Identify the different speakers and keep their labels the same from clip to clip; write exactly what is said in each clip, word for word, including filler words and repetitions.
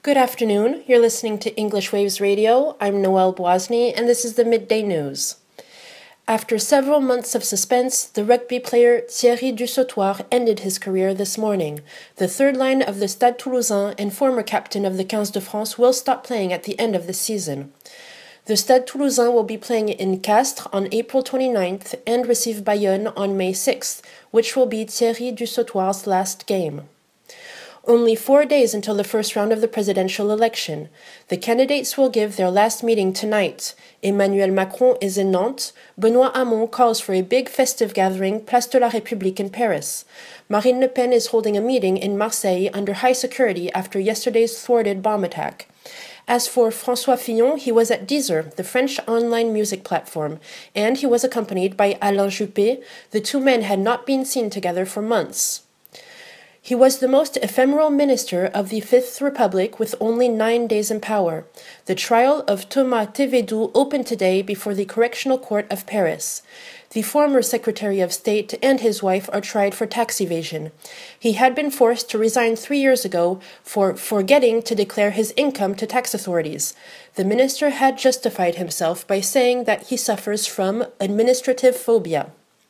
Speaker 1: Good afternoon. You're listening to English Waves Radio. I'm Noelle Boisny, and this is the Midday News. After several months of suspense, the rugby player Thierry Dusautoir ended his career this morning. The third line of the Stade Toulousain and former captain of the quinze de France will stop playing at the end of the season. The Stade Toulousain will be playing in Castres on April twenty-ninth and receive Bayonne on May sixth, which will be Thierry Dusautoir's last game. Only four days until the first round of the presidential election. The candidates will give their last meeting tonight. Emmanuel Macron is in Nantes. Benoît Hamon calls for a big festive gathering Place de la République in Paris. Marine Le Pen is holding a meeting in Marseille under high security after yesterday's thwarted bomb attack. As for François Fillon, he was at Deezer, the French online music platform, and he was accompanied by Alain Juppé. The two men had not been seen together for months. He was the most ephemeral minister of the Fifth Republic with only nine days in power. The trial of Thomas Thévédou opened today before the Correctional Court of Paris. The former Secretary of State and his wife are tried for tax evasion. He had been forced to resign three years ago for forgetting to declare his income to tax authorities. The minister had justified himself by saying that he suffers from administrative phobia.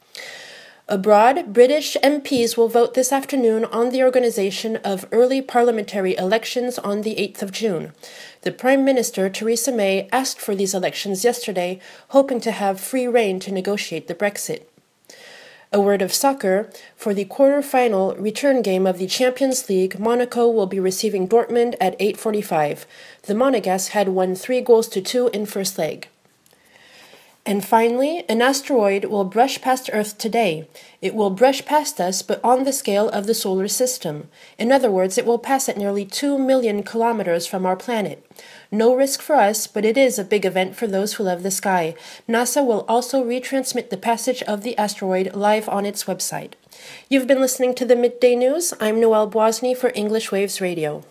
Speaker 1: Abroad, British M Ps will vote this afternoon on the organization of early parliamentary elections on the eighth of June. The Prime Minister, Theresa May, asked for these elections yesterday, hoping to have free rein to negotiate the Brexit. A word of soccer. For the quarter-final return game of the Champions League, Monaco will be receiving Dortmund at eight forty-five. The Monegasques had won three goals to two in first leg. And finally, an asteroid will brush past Earth today. It will brush past us, but on the scale of the solar system. In other words, it will pass at nearly two million kilometers from our planet. No risk for us, but it is a big event for those who love the sky. NASA will also retransmit the passage of the asteroid live on its website. You've been listening to the Midday News. I'm Noelle Boisny for English Waves Radio.